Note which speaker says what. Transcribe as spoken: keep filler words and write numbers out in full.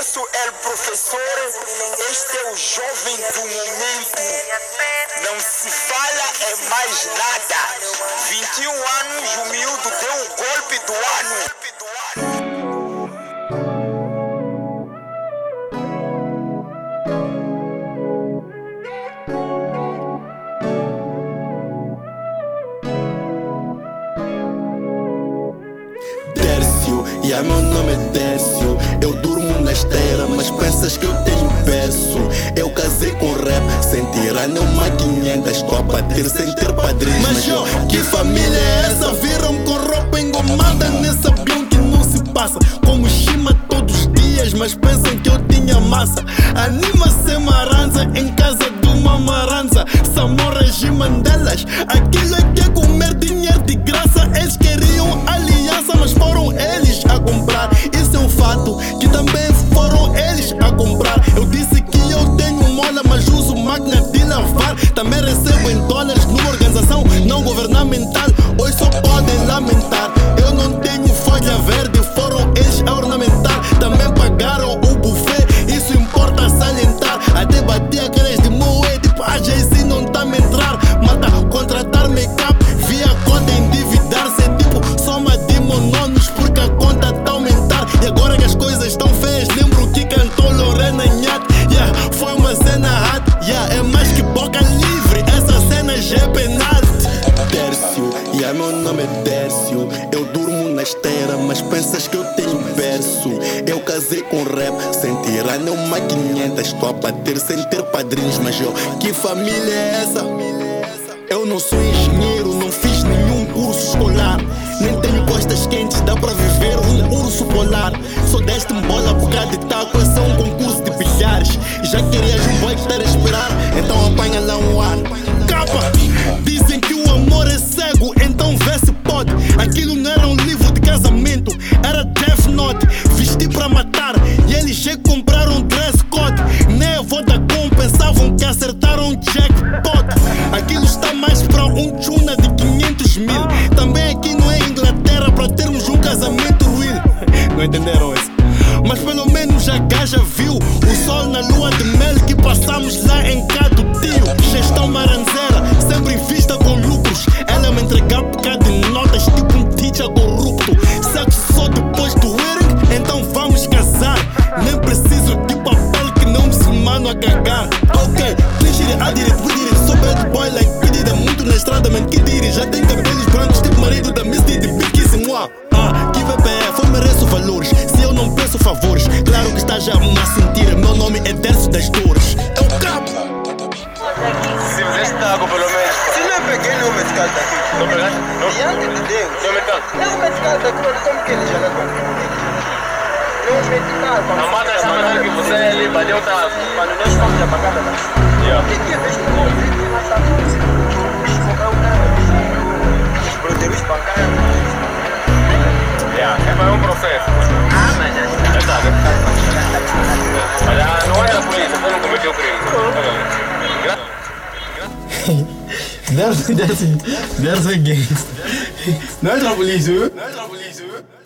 Speaker 1: Eu sou el professor, este é o jovem do momento. Não se fala é mais nada. vinte e um anos, o miúdo deu o golpe do ano.
Speaker 2: Dércio, e yeah, meu nome é Dércio. Eu durmo na esteira, mas pensas que eu tenho berço. Eu casei com rap, sem tirar nenhuma quinhentas. Estou a bater sem ter padrinhos. Mas eu, que família é essa? Viram com roupa engomada nesse avião que não se passa. Como chima todos os dias, mas pensam que eu tinha massa. Anima-se maranza em casa de uma maranza. Samorras e Mandelas, aquilo é que é comer dinheiro de graça. Eles queriam aliança, mas foram eles a comprar. Isso é um fato, que também foram eles a comprar. Eu disse que eu tenho mola, mas uso máquina de lavar. Também recebo em dólares numa organização não governamental. Hoje só podem lamentar, eu não tenho folha verde, foram eles a ornamentar. Também pagaram o buffet, isso importa salientar. Até bati aquelas de moe, tipo a Jay-Z não tá me entrar. Mata contratar make-up, via conta endividar-se. Tipo soma de monônios porque a conta tá a aumentar. E agora que as coisas estão feias, lembro que cantou Lorena Nhat. Yeah, foi uma cena hot, yeah, é mais que boca livre, essa cena já é penalti. Dércio, yeah, meu nome é Dércio. Eu durmo na esteira, mas pensas que eu tenho berço. Eu casei com rap, sem tirar nenhuma quinhentas. Estou a bater sem ter padrinhos, mas eu, que família é essa? Eu não sou engenheiro, não fiz nenhum curso escolar. Nem tenho costas quentes, dá pra viver um urso polar. Só deste-me bola por causa de taco, esse é um concurso de bilhares. Já querias um boy que estar a esperar, então apanha lá um ar. Capa! Dizem que o amor é cego, então vê se pode. Aquilo não era um livro de casamento, era Death Note. Vesti pra matar e eles já compraram dress code. Nem a Vodacom pensavam que acertaram jackpot. Aquilo está mais pra um tuna de quinhentos mil. Também aqui não é Inglaterra pra termos um casamento real. Não entenderam isso? Mas pelo menos a gaja viu o sol na lua de mel que passamos lá em Cado Tio. Gestão maranzeira, sempre em vista com lucros. Ela me entregar por causa de notas, tipo um teacher corrupto. Sexo só depois do wedding, então vamos casar. Nem preciso de papel que não me mano a cagar. Ok, cliche de a direito, we did it. Sou bad boy like we did it. Muito na estrada, man, que did it. Já tem cabelos brancos, tipo marido da Misty de Bikissimo. Ah, que V P F, eu mereço valores. Se eu não peço favores, claro que está já a sentir. Meu nome é Dércio das Dores. É o cabo.
Speaker 1: Se fizeste água pelo menos. Se não peguei nenhum medical daqui.
Speaker 3: Não pegaste? Não?
Speaker 1: Diante de Deus.
Speaker 3: Não medical?
Speaker 1: Não medical daqui, como que ele já levou? Não medical.
Speaker 3: Não mata essa maneira que você ali bateu, tá?
Speaker 1: Quando nós fomos apagados, né?
Speaker 3: Yeah.
Speaker 1: Que dia veste um convite, nós estávamos o bicho morreu, o cara. Os broteiros espancaram.
Speaker 3: Yeah, é um processo.
Speaker 1: Ah, mas já está.
Speaker 3: Já está, né? Mas ah, não é da polícia, você não cometeu o crime.
Speaker 4: Dércio, Dércio, Dércio é gangster. Não é da polícia, viu? Não é da polícia, viu?